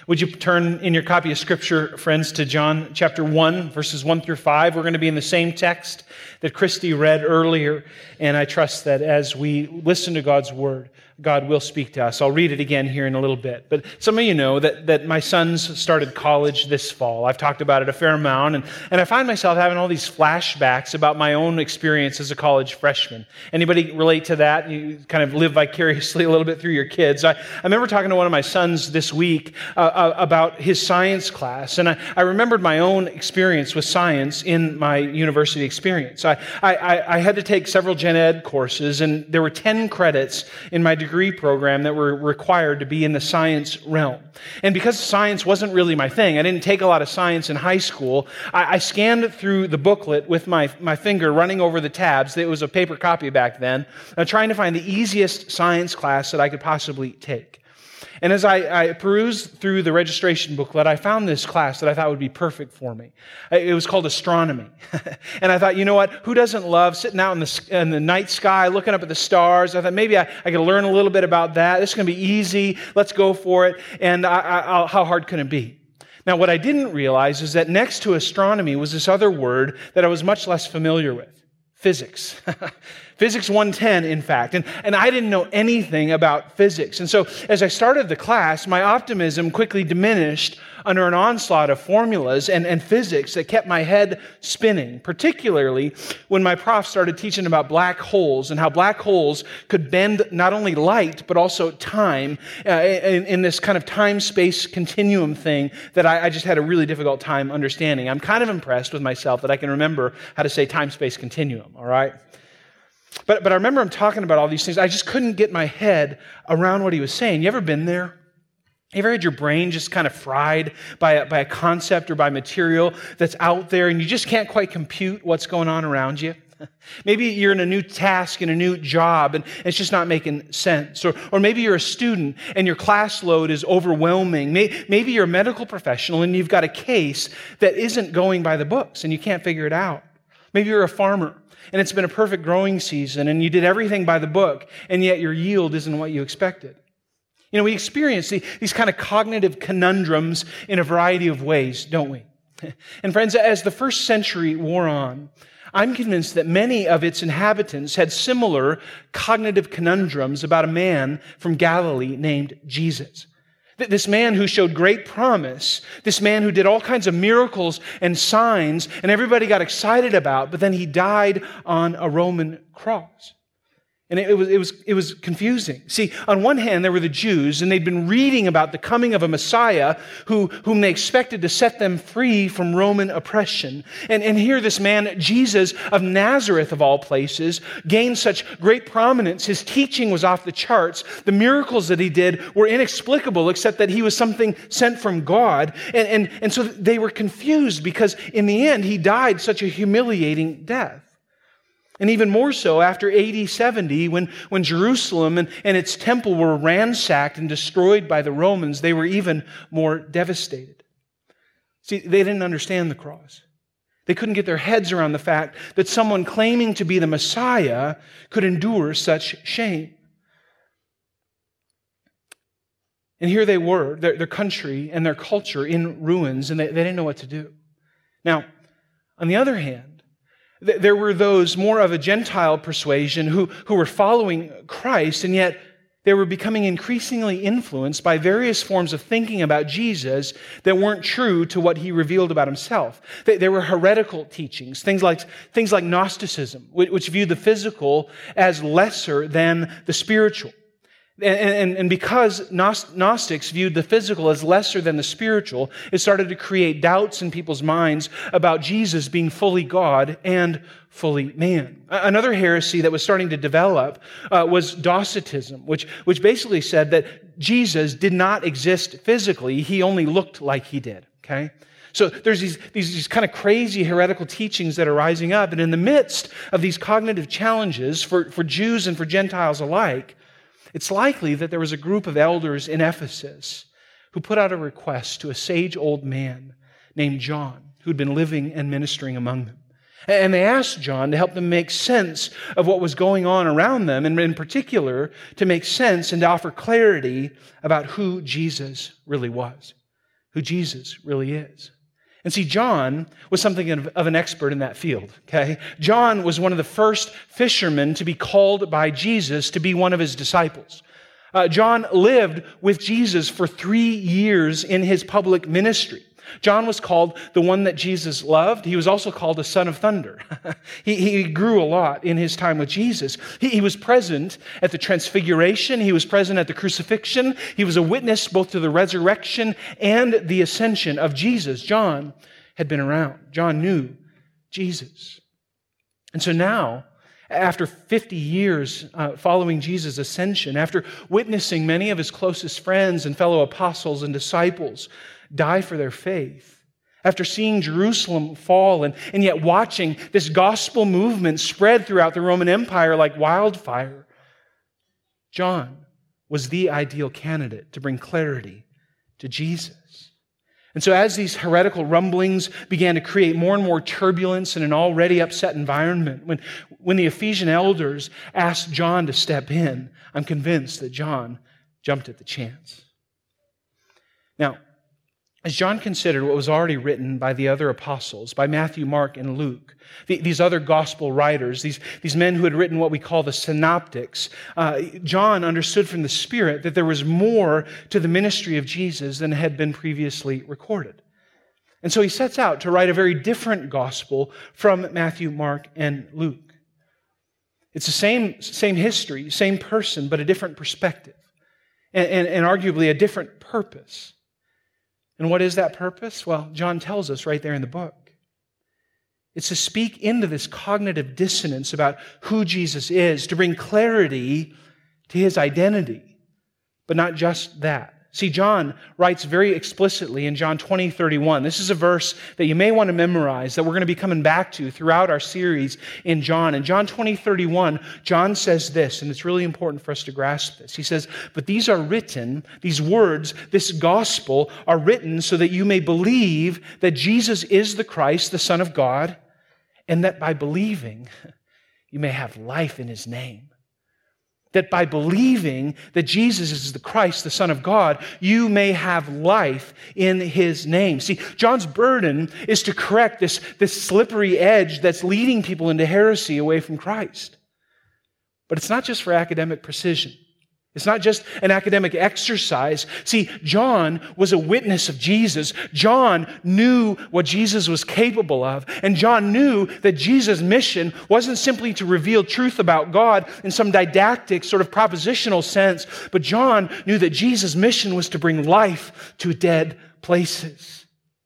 Would you turn in your copy of Scripture, friends, to John chapter 1, verses 1 through 5. We're going to be in the same text that Christy read earlier, and I trust that as we listen to God's Word, God will speak to us. I'll read it again here in a little bit. But some of you know that my sons started college this fall. I've talked about it a fair amount, and I find myself having all these flashbacks about my own experience as a college freshman. Anybody relate to that? You kind of live vicariously a little bit through your kids. I remember talking to one of my sons this week about his science class, and I remembered my own experience with science in my university experience. I had to take several gen ed courses, and there were 10 credits in my degree program that were required to be in the science realm. And because science wasn't really my thing, I didn't take a lot of science in high school, I scanned through the booklet with my finger running over the tabs. It was a paper copy back then, trying to find the easiest science class that I could possibly take. And as I perused through the registration booklet, I found this class that I thought would be perfect for me. It was called astronomy. And I thought, you know what? Who doesn't love sitting out in the night sky, looking up at the stars? I thought maybe I could learn a little bit about that. This is going to be easy. Let's go for it. And how hard can it be? Now, what I didn't realize is that next to astronomy was this other word that I was much less familiar with. Physics. Physics 110, in fact. And I didn't know anything about physics. And so as I started the class, my optimism quickly diminished under an onslaught of formulas and physics that kept my head spinning, particularly when my prof started teaching about black holes and how black holes could bend not only light, but also time in this kind of time-space continuum thing that I just had a really difficult time understanding. I'm kind of impressed with myself that I can remember how to say time-space continuum, all right? But I remember him talking about all these things. I just couldn't get my head around what he was saying. You ever been there? You ever had your brain just kind of fried by a concept or by material that's out there and you just can't quite compute what's going on around you? Maybe you're in a new task in a new job and it's just not making sense. Or maybe you're a student and your class load is overwhelming. Maybe you're a medical professional and you've got a case that isn't going by the books and you can't figure it out. Maybe you're a farmer and it's been a perfect growing season and you did everything by the book and yet your yield isn't what you expected. You know, we experience these kind of cognitive conundrums in a variety of ways, don't we? And friends, as the first century wore on, I'm convinced that many of its inhabitants had similar cognitive conundrums about a man from Galilee named Jesus. This man who showed great promise, this man who did all kinds of miracles and signs, and everybody got excited about, but then he died on a Roman cross. And it was confusing. See, on one hand, there were the Jews, and they'd been reading about the coming of a Messiah whom they expected to set them free from Roman oppression. And here this man, Jesus of Nazareth of all places, gained such great prominence. His teaching was off the charts. The miracles that he did were inexplicable, except that he was something sent from God. And so they were confused because in the end, he died such a humiliating death. And even more so after AD 70, when Jerusalem and its temple were ransacked and destroyed by the Romans, they were even more devastated. See, they didn't understand the cross. They couldn't get their heads around the fact that someone claiming to be the Messiah could endure such shame. And here they were, their country and their culture in ruins, and they didn't know what to do. Now, on the other hand, there were those more of a Gentile persuasion who were following Christ, and yet they were becoming increasingly influenced by various forms of thinking about Jesus that weren't true to what he revealed about himself. There were heretical teachings, things like Gnosticism, which viewed the physical as lesser than the spiritual. And because Gnostics viewed the physical as lesser than the spiritual, it started to create doubts in people's minds about Jesus being fully God and fully man. Another heresy that was starting to develop was Docetism, which basically said that Jesus did not exist physically, he only looked like he did, okay? So there's these kind of crazy heretical teachings that are rising up, and in the midst of these cognitive challenges for Jews and for Gentiles alike, it's likely that there was a group of elders in Ephesus who put out a request to a sage old man named John, who'd been living and ministering among them. And they asked John to help them make sense of what was going on around them, and in particular, to make sense and to offer clarity about who Jesus really was. who Jesus really is. And see, John was something of an expert in that field, okay? John was one of the first fishermen to be called by Jesus to be one of his disciples. John lived with Jesus for 3 years in his public ministry. John was called the one that Jesus loved. He was also called a son of thunder. He grew a lot in his time with Jesus. He was present at the transfiguration. He was present at the crucifixion. He was a witness both to the resurrection and the ascension of Jesus. John had been around. John knew Jesus. And so now, after 50 years following Jesus' ascension, after witnessing many of his closest friends and fellow apostles and disciples die for their faith, after seeing Jerusalem fall and yet watching this gospel movement spread throughout the Roman Empire like wildfire, John was the ideal candidate to bring clarity to Jesus. And so as these heretical rumblings began to create more and more turbulence in an already upset environment, when the Ephesian elders asked John to step in, I'm convinced that John jumped at the chance. Now, as John considered what was already written by the other apostles, by Matthew, Mark, and Luke, these other gospel writers, these men who had written what we call the synoptics, John understood from the Spirit that there was more to the ministry of Jesus than had been previously recorded. And so he sets out to write a very different gospel from Matthew, Mark, and Luke. It's the same history, same person, but a different perspective, and arguably a different purpose. And what is that purpose? Well, John tells us right there in the book. It's to speak into this cognitive dissonance about who Jesus is, to bring clarity to his identity. But not just that. See, John writes very explicitly in John 20:31. This is a verse that you may want to memorize, that we're going to be coming back to throughout our series in John. In John 20:31, John says this, and it's really important for us to grasp this. He says, but these are written, these words, this gospel are written so that you may believe that Jesus is the Christ, the Son of God, and that by believing you may have life in his name. That by believing that Jesus is the Christ, the Son of God, you may have life in his name. See, John's burden is to correct this slippery edge that's leading people into heresy away from Christ. But it's not just for academic precision. It's not just an academic exercise. See, John was a witness of Jesus. John knew what Jesus was capable of. And John knew that Jesus' mission wasn't simply to reveal truth about God in some didactic, sort of propositional sense, but John knew that Jesus' mission was to bring life to dead places.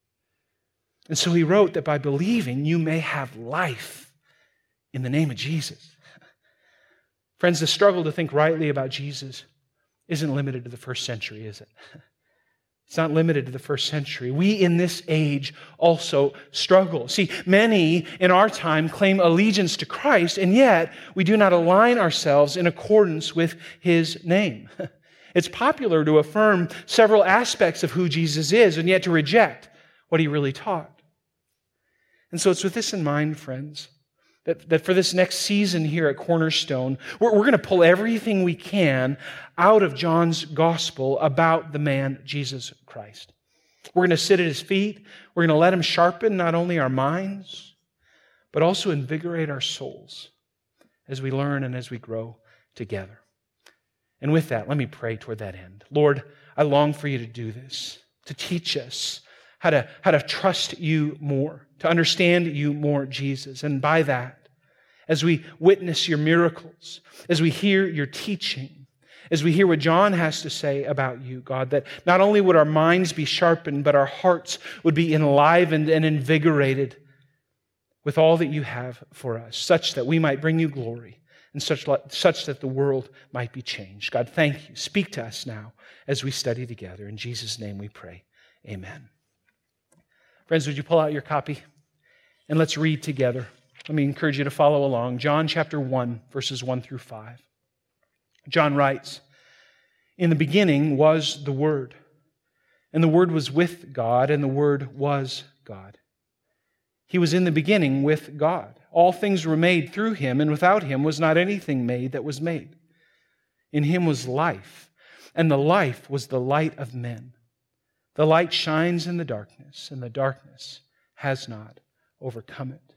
And so he wrote that by believing, you may have life in the name of Jesus. Friends, the struggle to think rightly about Jesus isn't limited to the first century, is it? It's not limited to the first century. We in this age also struggle. See, many in our time claim allegiance to Christ, and yet we do not align ourselves in accordance with his name. It's popular to affirm several aspects of who Jesus is, and yet to reject what he really taught. And so it's with this in mind, friends, that for this next season here at Cornerstone, we're going to pull everything we can out of John's gospel about the man Jesus Christ. We're going to sit at his feet. We're going to let him sharpen not only our minds, but also invigorate our souls as we learn and as we grow together. And with that, let me pray toward that end. Lord, I long for you to do this, to teach us how to trust you more, to understand you more, Jesus. And by that, as we witness your miracles, as we hear your teaching, as we hear what John has to say about you, God, that not only would our minds be sharpened, but our hearts would be enlivened and invigorated with all that you have for us, such that we might bring you glory and such that the world might be changed. God, thank you. Speak to us now as we study together. In Jesus' name we pray. Amen. Friends, would you pull out your copy and let's read together. Let me encourage you to follow along. John chapter 1, verses 1 through 5. John writes, "In the beginning was the Word, and the Word was with God, and the Word was God. He was in the beginning with God. All things were made through him, and without him was not anything made that was made. In him was life, and the life was the light of men. The light shines in the darkness, and the darkness has not overcome it.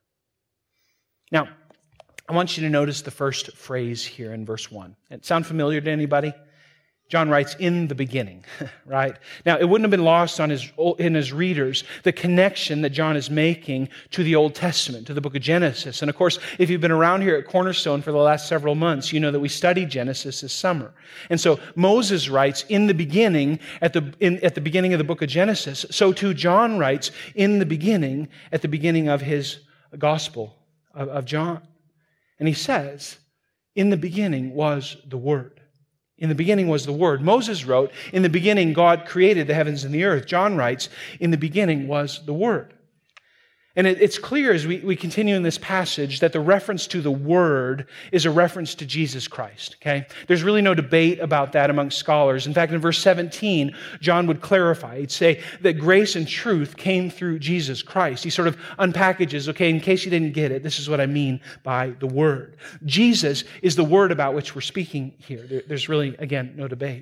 Now, I want you to notice the first phrase here in verse 1. It sound familiar to anybody? John writes, in the beginning, right? Now, it wouldn't have been lost on in his readers the connection that John is making to the Old Testament, to the book of Genesis. And of course, if you've been around here at Cornerstone for the last several months, you know that we studied Genesis this summer. And so Moses writes, in the beginning, at the beginning of the book of Genesis. So too John writes, in the beginning, at the beginning of his gospel of John. And he says, in the beginning was the Word. In the beginning was the Word. Moses wrote, in the beginning God created the heavens and the earth. John writes, in the beginning was the Word. And it's clear as we continue in this passage that the reference to the Word is a reference to Jesus Christ, okay? There's really no debate about that among scholars. In fact, in verse 17, John would clarify. He'd say that grace and truth came through Jesus Christ. He sort of unpackages, okay, in case you didn't get it, this is what I mean by the Word. Jesus is the Word about which we're speaking here. There's really, again, no debate.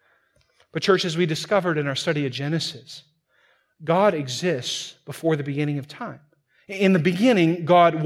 But church, as we discovered in our study of Genesis, God exists before the beginning of time. In the beginning, God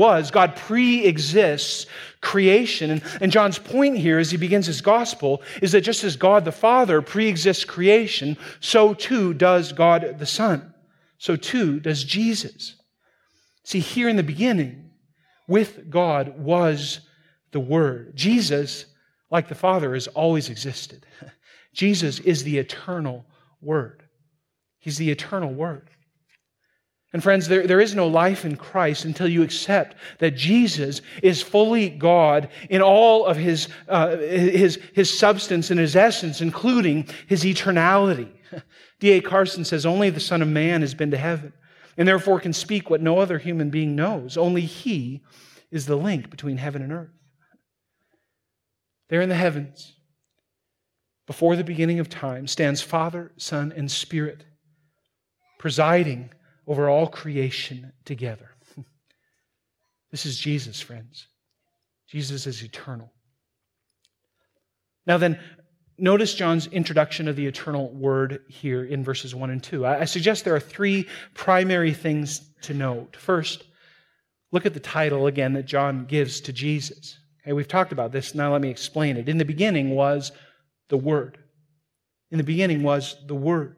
pre-exists creation. And John's point here as he begins his gospel is that just as God the Father pre-exists creation, so too does God the Son. So too does Jesus. See, here in the beginning, with God was the Word. Jesus, like the Father, has always existed. Jesus is the eternal Word. He's the eternal Word. And friends, there is no life in Christ until you accept that Jesus is fully God in all of His substance and His essence, including His eternality. D.A. Carson says, only the Son of Man has been to heaven, and therefore can speak what no other human being knows. Only He is the link between heaven and earth. There in the heavens, before the beginning of time, stands Father, Son, and Spirit, presiding over all creation together. This is Jesus, friends. Jesus is eternal. Now then, notice John's introduction of the eternal Word here in verses 1 and 2. I suggest there are three primary things to note. First, look at the title again that John gives to Jesus. Okay, we've talked about this, now let me explain it. In the beginning was the Word. In the beginning was the Word.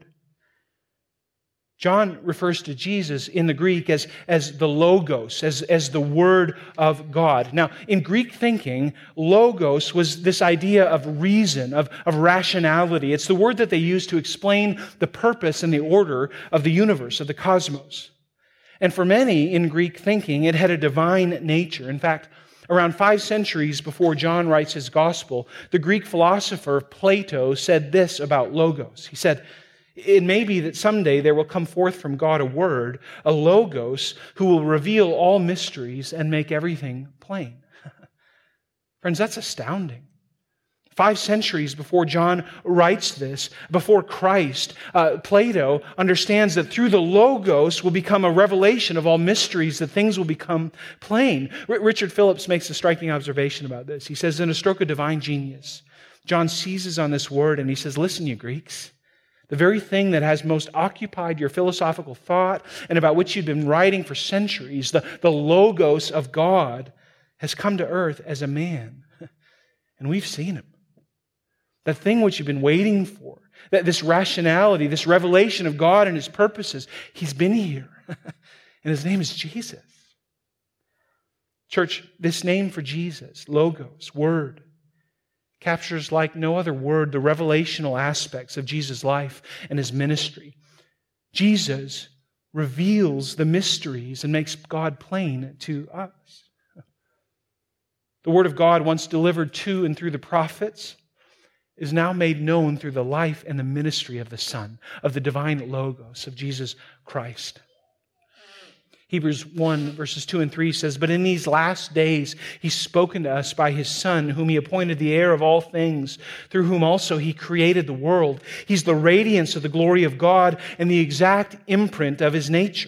John refers to Jesus in the Greek as the Logos, as the Word of God. Now, in Greek thinking, Logos was this idea of reason, of rationality. It's the word that they used to explain the purpose and the order of the universe, of the cosmos. And for many in Greek thinking, it had a divine nature. In fact, around 5 centuries before John writes his gospel, the Greek philosopher Plato said this about Logos. He said, it may be that someday there will come forth from God a Word, a Logos, who will reveal all mysteries and make everything plain. Friends, that's astounding. 5 centuries before John writes this, before Christ, Plato understands that through the Logos will become a revelation of all mysteries, that things will become plain. Richard Phillips makes a striking observation about this. He says, in a stroke of divine genius, John seizes on this word and he says, listen, you Greeks, the very thing that has most occupied your philosophical thought and about which you've been writing for centuries, the Logos of God, has come to earth as a man. And we've seen Him. That thing which you've been waiting for, that this rationality, this revelation of God and His purposes, He's been here. And His name is Jesus. Church, this name for Jesus, Logos, Word, captures like no other word the revelational aspects of Jesus' life and His ministry. Jesus reveals the mysteries and makes God plain to us. The Word of God, once delivered to and through the prophets, is now made known through the life and the ministry of the Son, of the divine Logos, of Jesus Christ. Hebrews 1, verses 2 and 3 says, but in these last days He's spoken to us by His Son, whom He appointed the heir of all things, through whom also He created the world. He's the radiance of the glory of God and the exact imprint of His nature.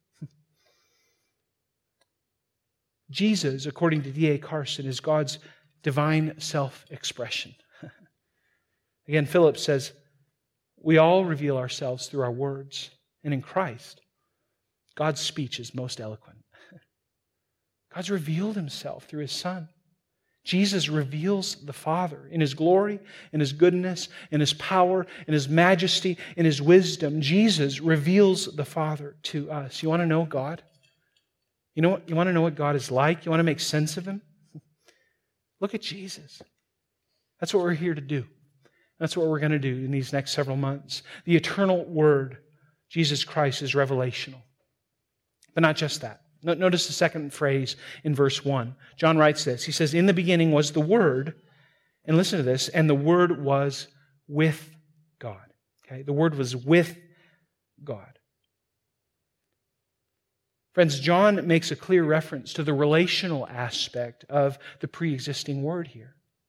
Jesus, according to D.A. Carson, is God's divine self-expression. Again, Phillips says, we all reveal ourselves through our words. And in Christ, God's speech is most eloquent. God's revealed Himself through His Son. Jesus reveals the Father in His glory, in His goodness, in His power, in His majesty, in His wisdom. Jesus reveals the Father to us. You want to know God? You want to know what God is like? You want to make sense of Him? Look at Jesus. That's what we're here to do. That's what we're going to do in these next several months. The eternal Word, Jesus Christ, is revelational. But not just that. Notice the second phrase in verse 1. John writes this. He says, "In the beginning was the Word," and listen to this, "and the Word was with God." Okay? The Word was with God. Friends, John makes a clear reference to the relational aspect of the pre-existing Word here.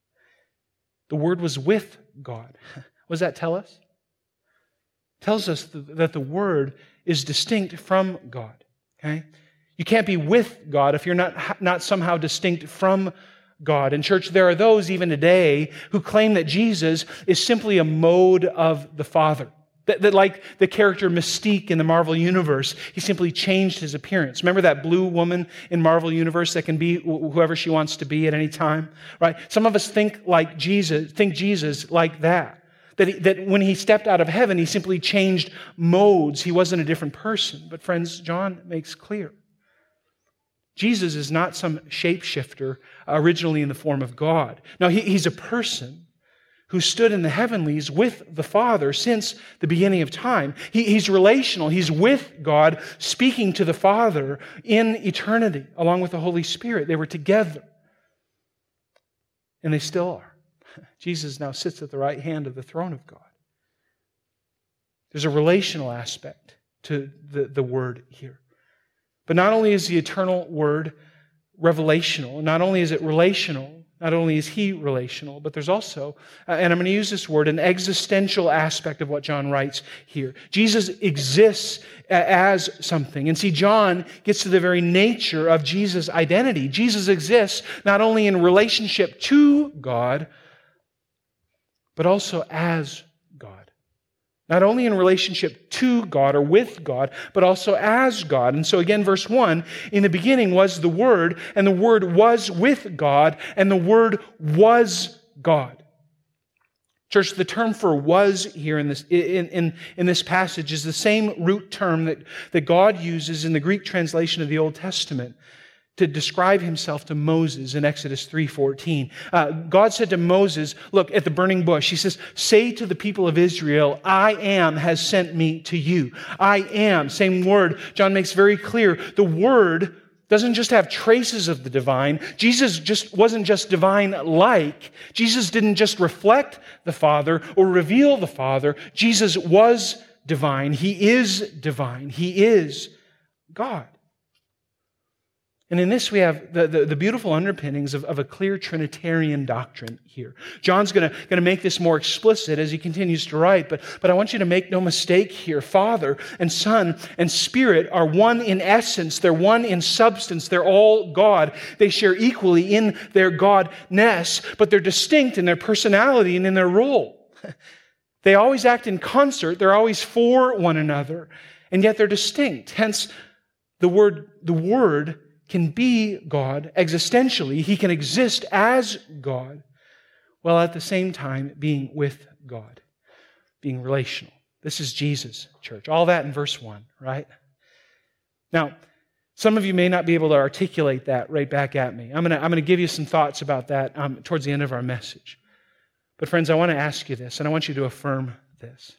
The Word was with God. What does that tell us? It tells us that the Word is distinct from God. Okay? You can't be with God if you're not somehow distinct from God. In church, there are those even today who claim that Jesus is simply a mode of the Father. That like the character Mystique in the Marvel Universe, He simply changed His appearance. Remember that blue woman in Marvel Universe that can be whoever she wants to be at any time? Right? Some of us think Jesus like that. That when He stepped out of heaven, He simply changed modes. He wasn't a different person. But friends, John makes clear, Jesus is not some shapeshifter originally in the form of God. No, He's a person who stood in the heavenlies with the Father since the beginning of time. He's relational. He's with God, speaking to the Father in eternity, along with the Holy Spirit. They were together. And they still are. Jesus now sits at the right hand of the throne of God. There's a relational aspect to the Word here. But not only is the eternal Word revelational, not only is it relational, not only is He relational, but there's also, and I'm going to use this word, an existential aspect of what John writes here. Jesus exists as something. And see, John gets to the very nature of Jesus' identity. Jesus exists not only in relationship to God, but also as God. Not only in relationship to God or with God, but also as God. And so again, verse 1, "In the beginning was the Word, and the Word was with God, and the Word was God." Church, the term for "was" here in this passage is the same root term that God uses in the Greek translation of the Old Testament to describe Himself to Moses in Exodus 3:14. God said to Moses, look, at the burning bush, He says, "Say to the people of Israel, I am has sent me to you." I am, same word. John makes very clear, the Word doesn't just have traces of the divine. Jesus wasn't just divine-like. Jesus didn't just reflect the Father or reveal the Father. Jesus was divine. He is divine. He is God. And in this we have the beautiful underpinnings of a clear Trinitarian doctrine here. John's going to make this more explicit as he continues to write, but I want you to make no mistake here. Father and Son and Spirit are one in essence. They're one in substance. They're all God. They share equally in their Godness, but they're distinct in their personality and in their role. They always act in concert. They're always for one another, and yet they're distinct. Hence, the Word can be God existentially. He can exist as God, while at the same time being with God, being relational. This is Jesus, church. All that in verse 1, right? Now, some of you may not be able to articulate that right back at me. I'm going to give you some thoughts about that towards the end of our message. But friends, I want to ask you this, and I want you to affirm this.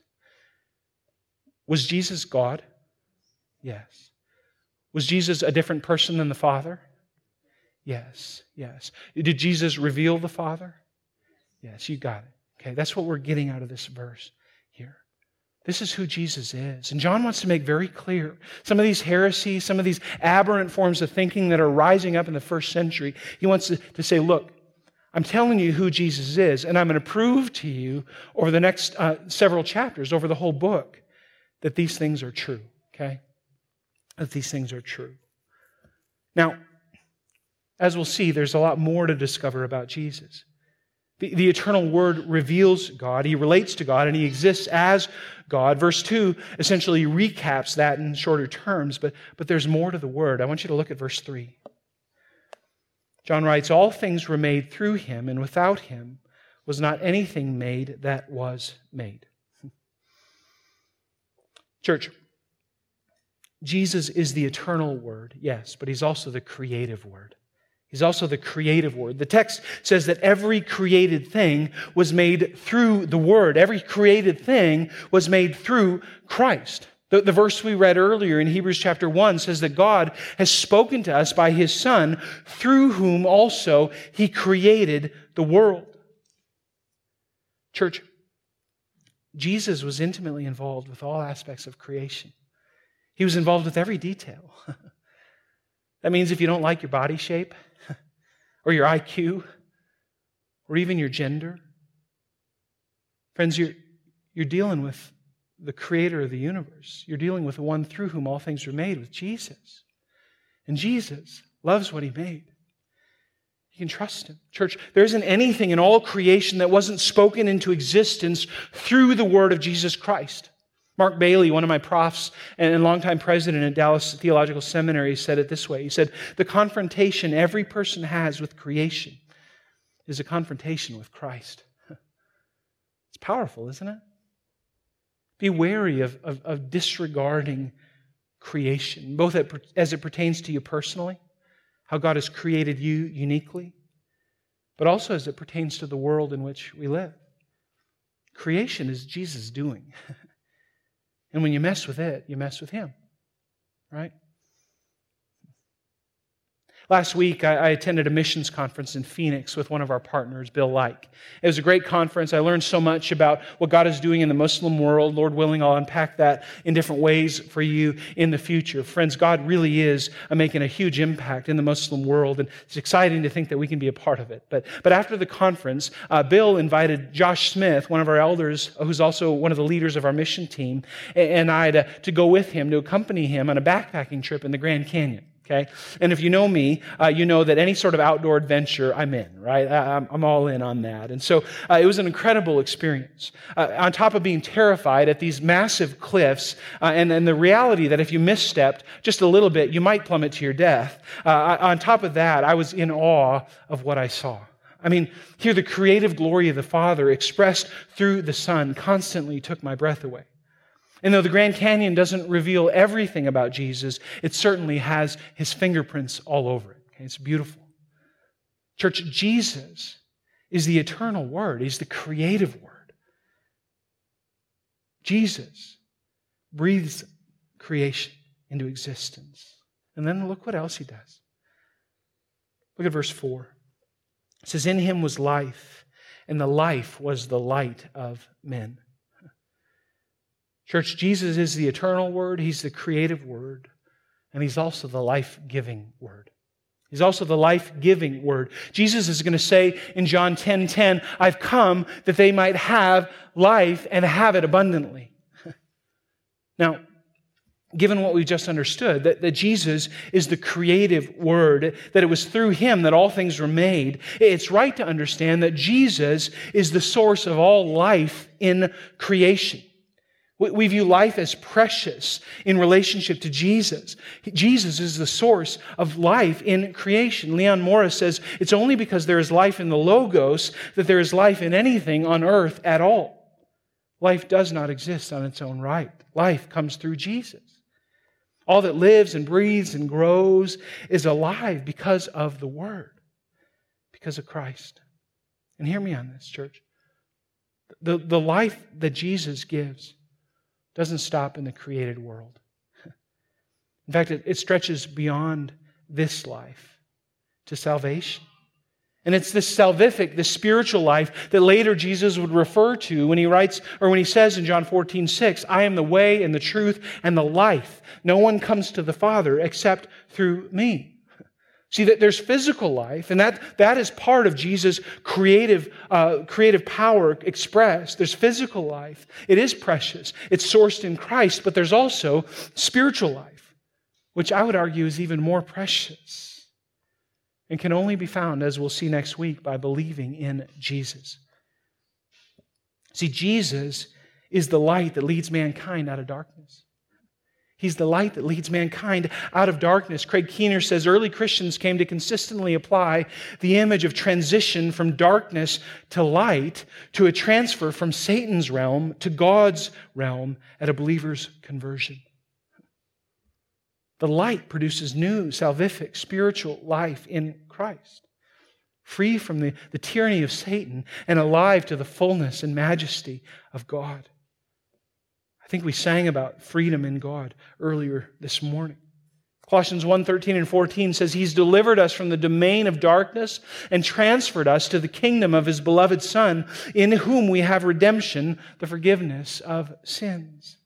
Was Jesus God? Yes. Was Jesus a different person than the Father? Yes, yes. Did Jesus reveal the Father? Yes, you got it. Okay, that's what we're getting out of this verse here. This is who Jesus is. And John wants to make very clear some of these heresies, some of these aberrant forms of thinking that are rising up in the first century. He wants to say, look, I'm telling you who Jesus is, and I'm going to prove to you over the next several chapters, over the whole book, that these things are true, okay? That these things are true. Now, as we'll see, there's a lot more to discover about Jesus. The eternal Word reveals God, He relates to God, and He exists as God. Verse 2 essentially recaps that in shorter terms, but there's more to the Word. I want you to look at verse 3. John writes, "All things were made through Him, and without Him was not anything made that was made." Church, Jesus is the eternal Word, yes, but He's also the creative Word. He's also the creative Word. The text says that every created thing was made through the Word. Every created thing was made through Christ. The verse we read earlier in Hebrews chapter 1 says that God has spoken to us by His Son, through whom also He created the world. Church, Jesus was intimately involved with all aspects of creation. He was involved with every detail. That means if you don't like your body shape, or your IQ, or even your gender, friends, you're dealing with the Creator of the universe. You're dealing with the one through whom all things were made, with Jesus. And Jesus loves what He made. You can trust Him. Church, there isn't anything in all creation that wasn't spoken into existence through the Word of Jesus Christ. Mark Bailey, one of my profs and longtime president at Dallas Theological Seminary, said it this way. He said, "The confrontation every person has with creation is a confrontation with Christ." It's powerful, isn't it? Be wary of disregarding creation, both as it pertains to you personally, how God has created you uniquely, but also as it pertains to the world in which we live. Creation is Jesus' doing. And when you mess with it, you mess with Him, right? Last week, I attended a missions conference in Phoenix with one of our partners, Bill Like. It was a great conference. I learned so much about what God is doing in the Muslim world. Lord willing, I'll unpack that in different ways for you in the future. Friends, God really is making a huge impact in the Muslim world, and it's exciting to think that we can be a part of it. But after the conference, Bill invited Josh Smith, one of our elders, who's also one of the leaders of our mission team, and I to go with him, to accompany him on a backpacking trip in the Grand Canyon. Okay? And if you know me, you know that any sort of outdoor adventure, I'm in, right? I'm all in on that. And so it was an incredible experience. On top of being terrified at these massive cliffs and the reality that if you misstepped just a little bit, you might plummet to your death. On top of that, I was in awe of what I saw. I mean, here the creative glory of the Father expressed through the Son constantly took my breath away. And though the Grand Canyon doesn't reveal everything about Jesus, it certainly has His fingerprints all over it. Okay? It's beautiful. Church, Jesus is the eternal Word. He's the creative Word. Jesus breathes creation into existence. And then look what else He does. Look at verse 4. It says, "In Him was life, and the life was the light of men." Church, Jesus is the eternal Word, He's the creative Word, and He's also the life-giving Word. He's also the life-giving Word. Jesus is going to say in John 10:10, "I've come that they might have life and have it abundantly." Now, given what we've just understood, that Jesus is the creative Word, that it was through Him that all things were made, it's right to understand that Jesus is the source of all life in creation. We view life as precious in relationship to Jesus. Jesus is the source of life in creation. Leon Morris says, "It's only because there is life in the Logos that there is life in anything on earth at all." Life does not exist on its own right. Life comes through Jesus. All that lives and breathes and grows is alive because of the Word, because of Christ. And hear me on this, church. The life that Jesus gives doesn't stop in the created world. In fact, it stretches beyond this life to salvation. And it's this salvific, this spiritual life that later Jesus would refer to when He writes, or when He says in John 14:6, "I am the way and the truth and the life. No one comes to the Father except through me." See, that there's physical life, and that is part of Jesus' creative power expressed. There's physical life. It is precious. It's sourced in Christ, but there's also spiritual life, which I would argue is even more precious. and can only be found, as we'll see next week, by believing in Jesus. See, Jesus is the light that leads mankind out of darkness. He's the light that leads mankind out of darkness. Craig Keener says early Christians came to consistently apply the image of transition from darkness to light to a transfer from Satan's realm to God's realm at a believer's conversion. The light produces new, salvific, spiritual life in Christ, free from the tyranny of Satan and alive to the fullness and majesty of God. I think we sang about freedom in God earlier this morning. Colossians 1:13 and 14 says, He's delivered us from the domain of darkness and transferred us to the kingdom of His beloved Son, in whom we have redemption, the forgiveness of sins.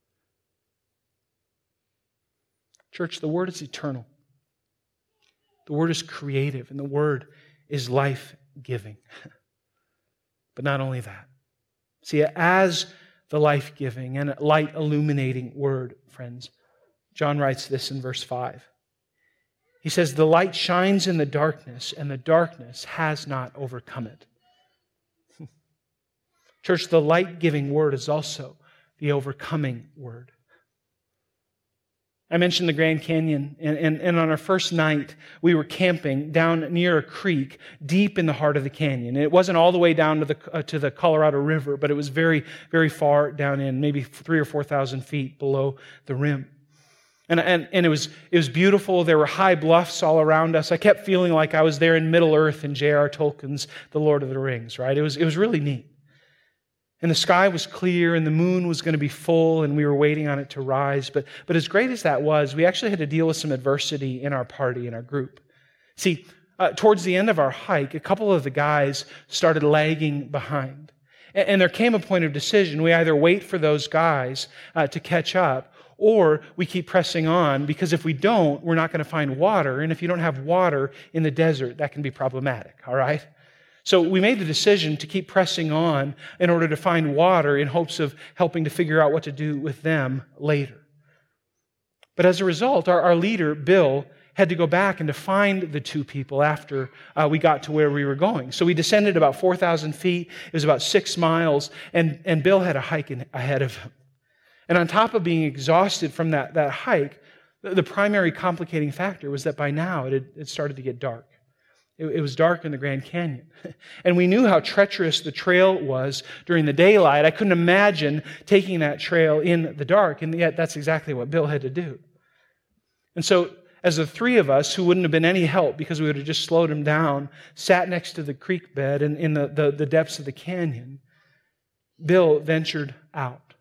Church, the Word is eternal. The Word is creative, and the Word is life-giving. But not only that. See, as the life-giving and light-illuminating Word, friends, John writes this in verse 5. He says, the light shines in the darkness, and the darkness has not overcome it. Church, the light-giving Word is also the overcoming Word. I mentioned the Grand Canyon, and on our first night, we were camping down near a creek deep in the heart of the canyon. It wasn't all the way down to the Colorado River, but it was very, very far down in, maybe 3,000 or 4,000 feet below the rim. And it was beautiful. There were high bluffs all around us. I kept feeling like I was there in Middle Earth in J.R. Tolkien's The Lord of the Rings, right? It was really neat. And the sky was clear, and the moon was going to be full, and we were waiting on it to rise. But as great as that was, we actually had to deal with some adversity in our party, in our group. See, towards the end of our hike, a couple of the guys started lagging behind. And there came a point of decision. We either wait for those guys to catch up, or we keep pressing on, because if we don't, we're not going to find water. And if you don't have water in the desert, that can be problematic, all right? So we made the decision to keep pressing on in order to find water in hopes of helping to figure out what to do with them later. But as a result, our leader, Bill, had to go back and to find the two people after we got to where we were going. So we descended about 4,000 feet. It was about 6 miles, and Bill had a hike ahead of him. And on top of being exhausted from that hike, the primary complicating factor was that by now it had started to get dark. It was dark in the Grand Canyon. And we knew how treacherous the trail was during the daylight. I couldn't imagine taking that trail in the dark, and yet that's exactly what Bill had to do. And so, as the three of us, who wouldn't have been any help because we would have just slowed him down, sat next to the creek bed in the depths of the canyon, Bill ventured out.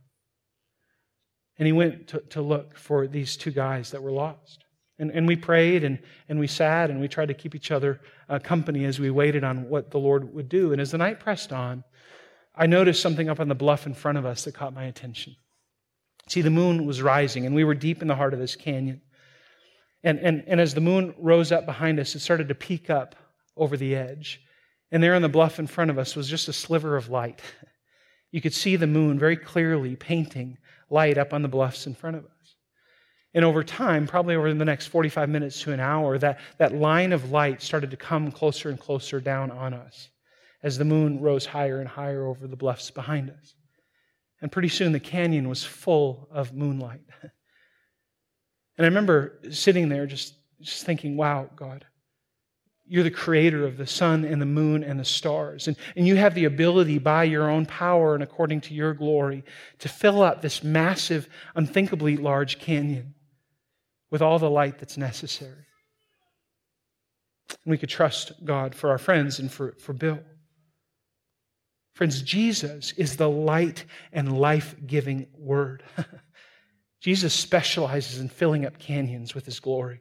And he went to look for these two guys that were lost. And we prayed and we sat and we tried to keep each other company as we waited on what the Lord would do. And as the night pressed on, I noticed something up on the bluff in front of us that caught my attention. See, the moon was rising, and we were deep in the heart of this canyon. And as the moon rose up behind us, it started to peek up over the edge. And there on the bluff in front of us was just a sliver of light. You could see the moon very clearly painting light up on the bluffs in front of us. And over time, probably over the next 45 minutes to an hour, that line of light started to come closer and closer down on us as the moon rose higher and higher over the bluffs behind us. And pretty soon the canyon was full of moonlight. And I remember sitting there just thinking, wow, God, you're the creator of the sun and the moon and the stars. And you have the ability by your own power and according to your glory to fill up this massive, unthinkably large canyon with all the light that's necessary. And we could trust God for our friends and for Bill. Friends, Jesus is the light and life-giving Word. Jesus specializes in filling up canyons with His glory.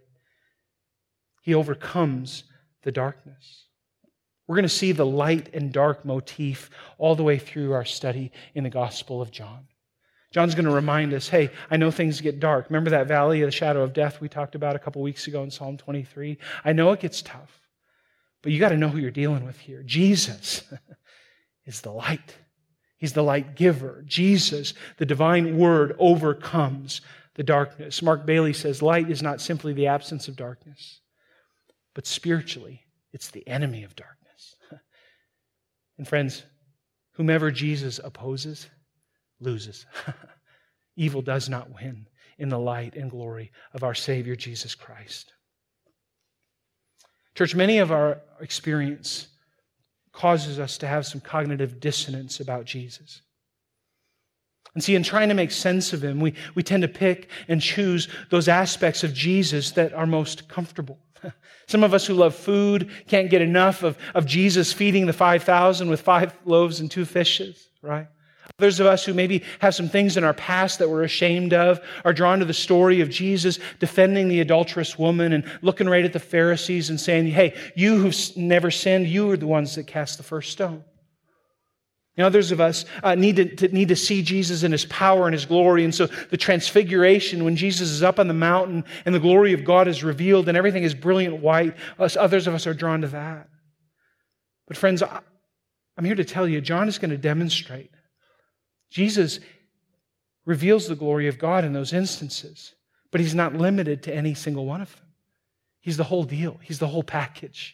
He overcomes the darkness. We're going to see the light and dark motif all the way through our study in the Gospel of John. John's going to remind us, hey, I know things get dark. Remember that valley of the shadow of death we talked about a couple weeks ago in Psalm 23? I know it gets tough, but you got to know who you're dealing with here. Jesus is the light. He's the light giver. Jesus, the divine Word, overcomes the darkness. Mark Bailey says, light is not simply the absence of darkness, but spiritually, it's the enemy of darkness. And friends, whomever Jesus opposes, loses. Evil does not win in the light and glory of our Savior, Jesus Christ. Church, many of our experience causes us to have some cognitive dissonance about Jesus. And see, in trying to make sense of Him, we tend to pick and choose those aspects of Jesus that are most comfortable. Some of us who love food can't get enough of Jesus feeding the 5,000 with 5 loaves and 2 fishes, right? Others of us who maybe have some things in our past that we're ashamed of are drawn to the story of Jesus defending the adulterous woman and looking right at the Pharisees and saying, hey, you who've never sinned, you are the ones that cast the first stone. And others of us need to see Jesus in His power and His glory. And so the transfiguration, when Jesus is up on the mountain and the glory of God is revealed and everything is brilliant white, others of us are drawn to that. But friends, I'm here to tell you, John is going to demonstrate Jesus reveals the glory of God in those instances, but He's not limited to any single one of them. He's the whole deal. He's the whole package.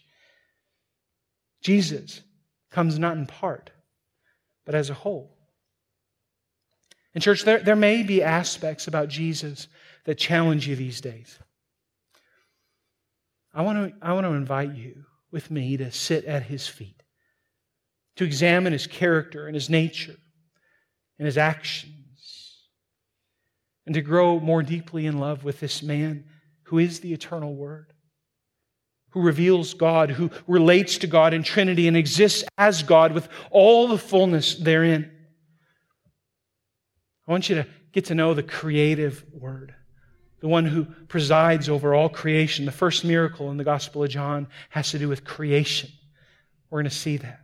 Jesus comes not in part, but as a whole. And church, there may be aspects about Jesus that challenge you these days. I want to invite you with me to sit at His feet, to examine His character and His nature and His actions, and to grow more deeply in love with this man who is the eternal Word, who reveals God, who relates to God in Trinity and exists as God with all the fullness therein. I want you to get to know the creative Word, the one who presides over all creation. The first miracle in the Gospel of John has to do with creation. We're going to see that.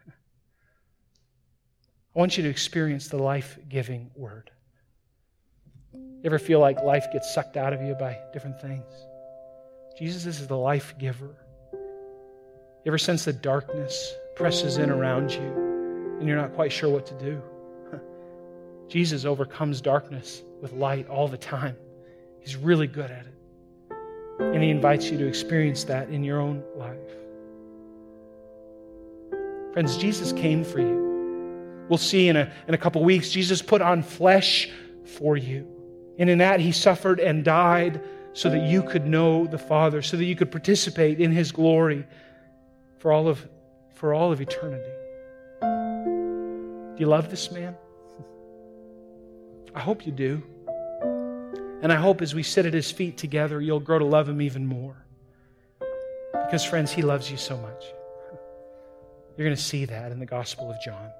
I want you to experience the life-giving Word. You ever feel like life gets sucked out of you by different things? Jesus is the life giver. You ever sense the darkness presses in around you and you're not quite sure what to do? Jesus overcomes darkness with light all the time. He's really good at it. And He invites you to experience that in your own life. Friends, Jesus came for you. We'll see in a couple weeks, Jesus put on flesh for you. And in that, He suffered and died so that you could know the Father, so that you could participate in His glory for all of eternity. Do you love this man? I hope you do. And I hope as we sit at His feet together, you'll grow to love Him even more. Because, friends, He loves you so much. You're going to see that in the Gospel of John.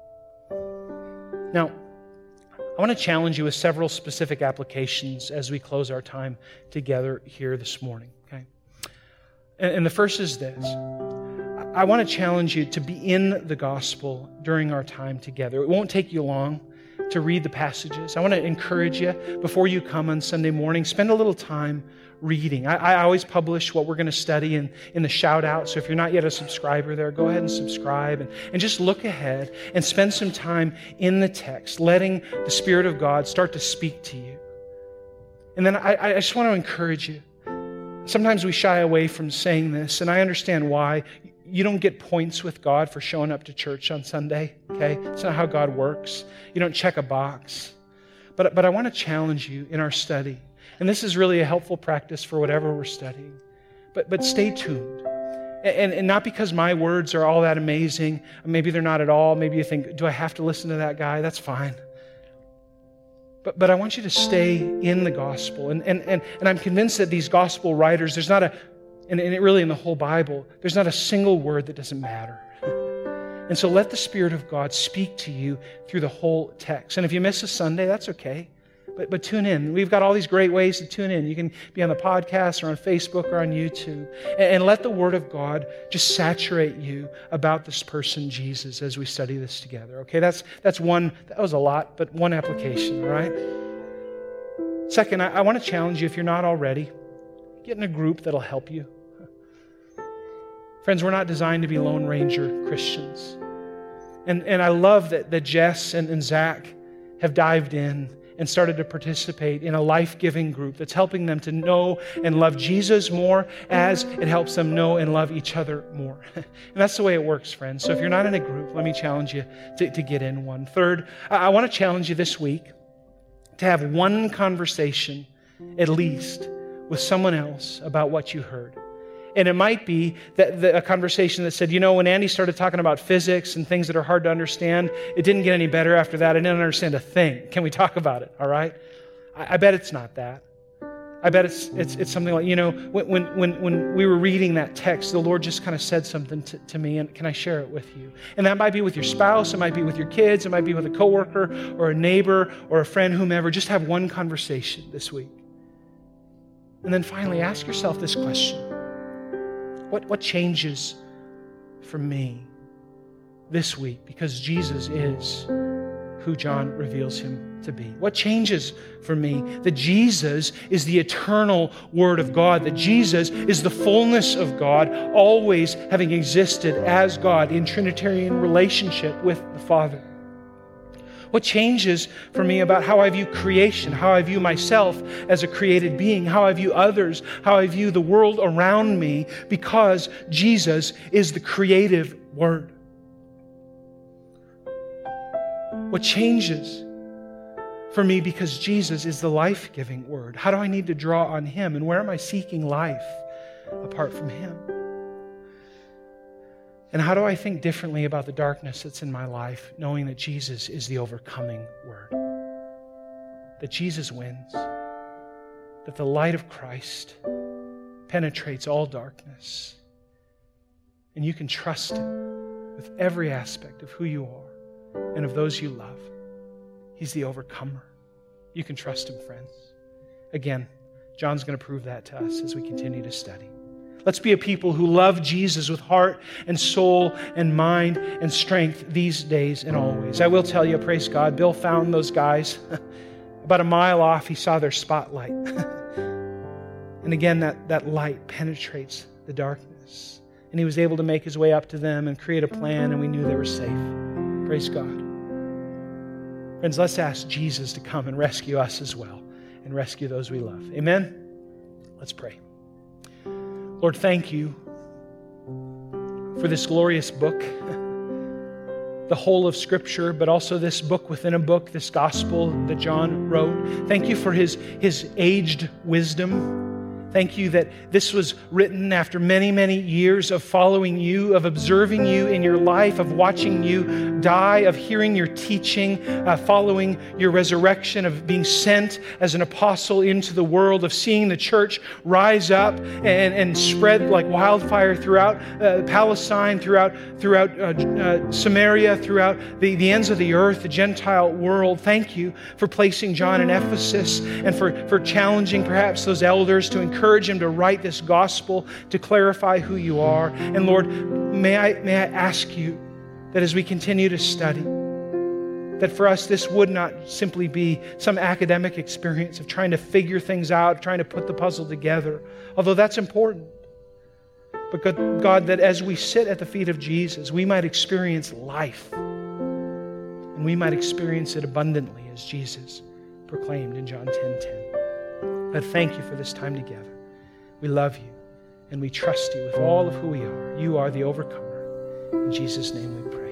Now, I want to challenge you with several specific applications as we close our time together here this morning. Okay? And the first is this. I want to challenge you to be in the gospel during our time together. It won't take you long to read the passages. I want to encourage you, before you come on Sunday morning, spend a little time reading. I always publish what we're going to study in the shout-out, so if you're not yet a subscriber there, go ahead and subscribe and just look ahead and spend some time in the text, letting the Spirit of God start to speak to you. And then I just want to encourage you. Sometimes we shy away from saying this, and I understand why. You don't get points with God for showing up to church on Sunday, okay? It's not how God works. You don't check a box. But I want to challenge you in our study. And this is really a helpful practice for whatever we're studying. But stay tuned. And not because my words are all that amazing. Maybe they're not at all. Maybe you think, do I have to listen to that guy? That's fine. But I want you to stay in the gospel. And I'm convinced that these gospel writers, there's not a, and it really in the whole Bible, there's not a single word that doesn't matter. And so let the Spirit of God speak to you through the whole text. And if you miss a Sunday, that's okay. But tune in. We've got all these great ways to tune in. You can be on the podcast or on Facebook or on YouTube. And let the Word of God just saturate you about this person, Jesus, as we study this together. Okay, that's one. That was a lot, but one application, all right? Second, I want to challenge you, if you're not already, get in a group that'll help you. Friends, we're not designed to be Lone Ranger Christians. And I love that Jess and Zach have dived in and started to participate in a life-giving group that's helping them to know and love Jesus more as it helps them know and love each other more. And that's the way it works, friends. So if you're not in a group, let me challenge you to get in one. Third, I want to challenge you this week to have one conversation, at least, with someone else about what you heard. And it might be that a conversation that said, when Andy started talking about physics and things that are hard to understand, it didn't get any better after that. I didn't understand a thing. Can we talk about it? All right? I bet it's not that. I bet it's something like, when we were reading that text, the Lord just kind of said something to me, and can I share it with you? And that might be with your spouse, it might be with your kids, it might be with a coworker or a neighbor or a friend, whomever. Just have one conversation this week. And then finally, ask yourself this question. What changes for me this week because Jesus is who John reveals him to be? What changes for me that Jesus is the eternal Word of God, that Jesus is the fullness of God, always having existed as God in Trinitarian relationship with the Father? What changes for me about how I view creation, how I view myself as a created being, how I view others, how I view the world around me, because Jesus is the creative Word? What changes for me because Jesus is the life-giving Word? How do I need to draw on Him, and where am I seeking life apart from Him? And how do I think differently about the darkness that's in my life, knowing that Jesus is the overcoming Word? That Jesus wins. That the light of Christ penetrates all darkness. And you can trust Him with every aspect of who you are and of those you love. He's the overcomer. You can trust Him, friends. Again, John's going to prove that to us as we continue to study. Let's be a people who love Jesus with heart and soul and mind and strength these days and always. I will tell you, praise God, Bill found those guys. About a mile off, he saw their spotlight. And again, that light penetrates the darkness. And he was able to make his way up to them and create a plan, and we knew they were safe. Praise God. Friends, let's ask Jesus to come and rescue us as well and rescue those we love. Amen? Let's pray. Lord, thank you for this glorious book, the whole of Scripture, but also this book within a book, this gospel that John wrote. Thank you for his aged wisdom. Thank you that this was written after many, many years of following you, of observing you in your life, of watching you die, of hearing your teaching, following your resurrection, of being sent as an apostle into the world, of seeing the church rise up and spread like wildfire throughout Palestine, throughout Samaria, throughout the ends of the earth, the Gentile world. Thank you for placing John in Ephesus and for challenging perhaps those elders to encourage him to write this gospel to clarify who you are. And Lord, may I ask you that as we continue to study, that for us this would not simply be some academic experience of trying to figure things out, trying to put the puzzle together, although that's important. But God, that as we sit at the feet of Jesus, we might experience life, and we might experience it abundantly as Jesus proclaimed in John 10:10. But thank you for this time together. We love you, and we trust you with all of who we are. You are the overcomer. In Jesus' name we pray.